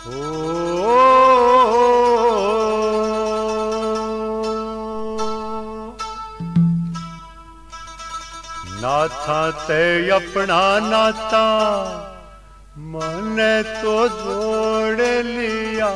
नाथा ते अपना नाता मने तो जोड़ लिया,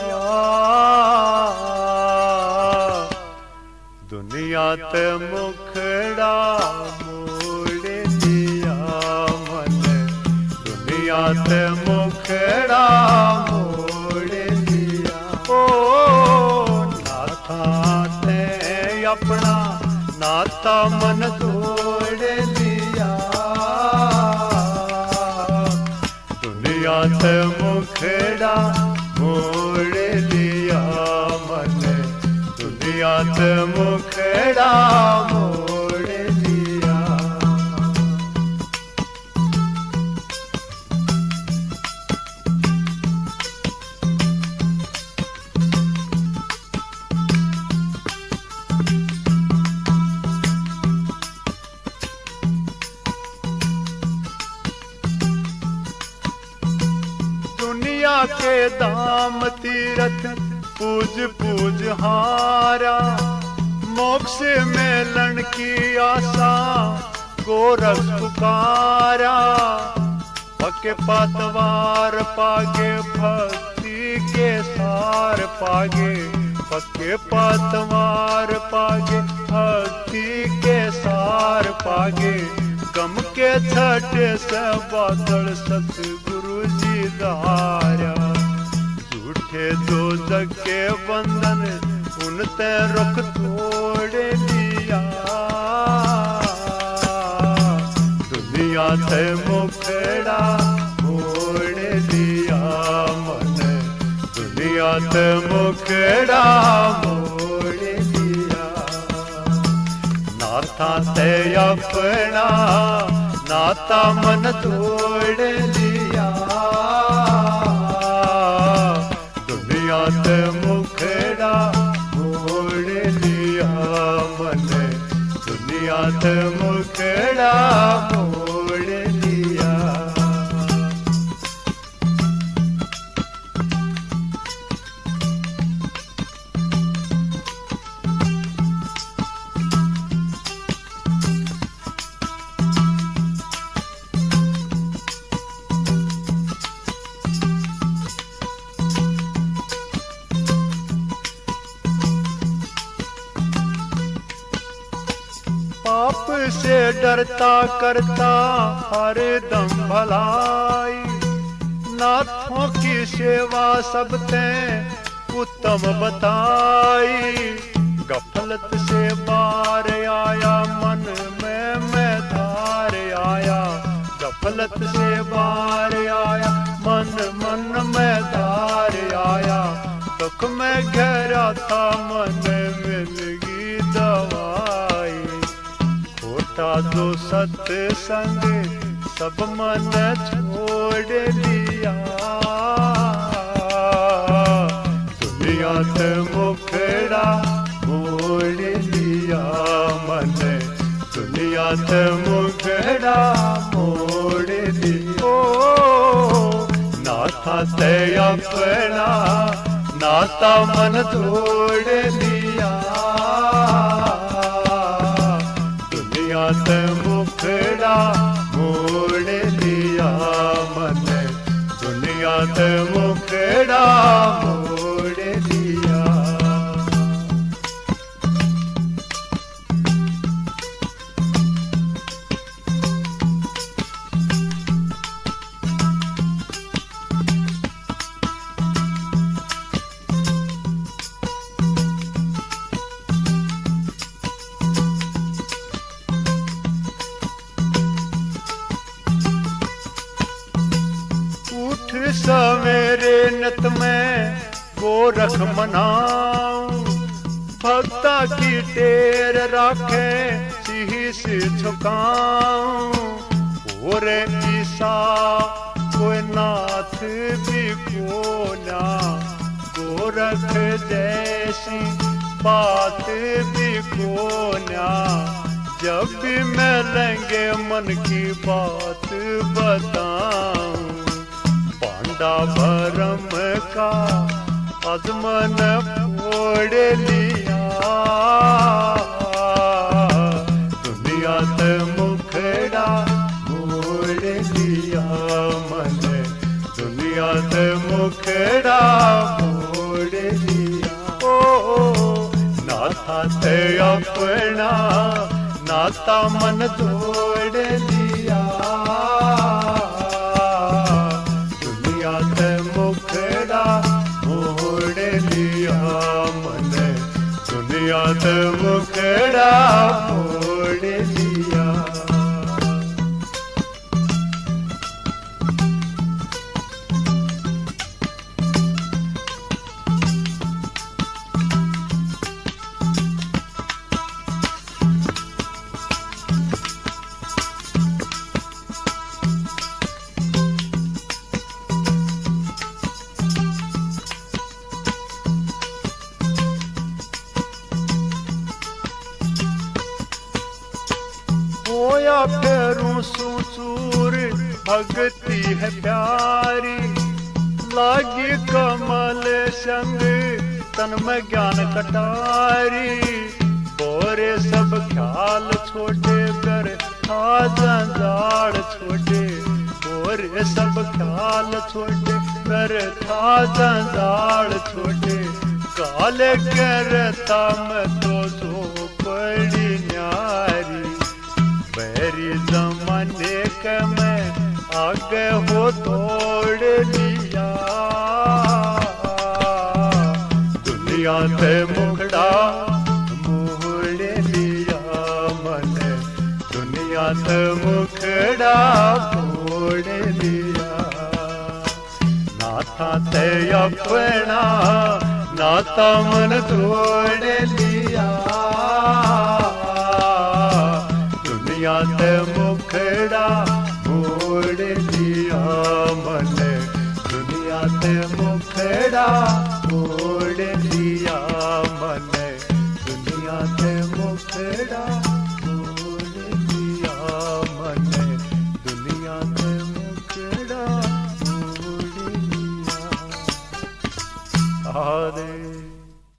दुनिया ते मुखड़ा मोड़ लिया मने, दुनिया ते मुखड़ा मोड़ लिया। ओ नाथा ते अपना नाता मन तोड़ लिया, दुनिया ते मुखड़ा मोड़ लिया मने, दुनिया ते मुखड़ा मोड़ लिया। दुनिया के दाम तीरथ पूज पूज हारा, मोक्ष मिलन की आशा गोरख पुकारा। पके पातवार पागे भक्ति के सार पागे, पके पातवार पागे भक्ति के सार पागे। गम के छठे से बादल सतगुरु जी धारा, झूठे दो जग के बंधन उनते रुख तोड़ लिया, दुनिया ते मुखड़ा मोड़ लिया मने, दुनिया ते मुखड़ा मोड़ लिया। नाथा ते अपना नाता मन तोड़ लिया, दुनिया ते मुखड़ा मोड़ लिया मने, दुनिया ते मुखड़ा मोड़ लिया। पाप से डरता करता हर दम भलाई, नाथों की सेवा सबते उत्तम बताई। गफलत से बार आया मन में मैं धार आया, गफलत से बार आया मन मन में धार आया। दुख में गहरा था मन मिल गई दवाई, खोटा जो सत्संग सब मन छोड़ लिया, दुनिया ते मुखड़ा मोड़ लिया मन, दुनिया ते मुखड़ा मोड़ लिया। नाथा ते अपना नाता मन तोड़ लिया, दुनिया ते मुखड़ा मोड़ लिया मन, दुनिया ते मुखड़ा मोड़ लिया। सवेरे नित में गोरख मनाऊं, भक्ता की टेर राखे शीश झुकाऊं। और ईसा कोई नाथ भी कोना, गोरख जैसी बात भी कोना। जब भी मिलेंगे मन की बात बताऊं, पांडा भरम का अजमन फोड़ लिया। दुनिया ते मुखड़ा मोड़ लिया मन, दुनिया ते मुखड़ा मोड़ लिया। ओ नाथा ते अपना नाता मन तोड़ लिया। दुनिया ते मुखड़ा मोड़ लिया मन, दुनिया ते मुखड़ा मोड़ लिया। होया फेरूं सूचूर भगती है प्यारी, लागी कमल संग तन में ज्ञान कटारी। बोरे सब ख्याल छोटे कर था जंजाड़ छोटे, बोरे सब ख्याल छोटे कर था जंजाड़ छोटे। काले करता मैं तो पड़ी न्यारी, बैरी जमाने के मैं आगे हो तोड़ लिया। दुनिया ते मुखड़ा मोड़ लिया मन, दुनिया ते मुखड़ा मोड़ लिया। नाथा ते अपना नाता मन तोड़ लिया। दुनिया ते मुखड़ा मोड़ लिया मन, दुनिया ते मुखड़ा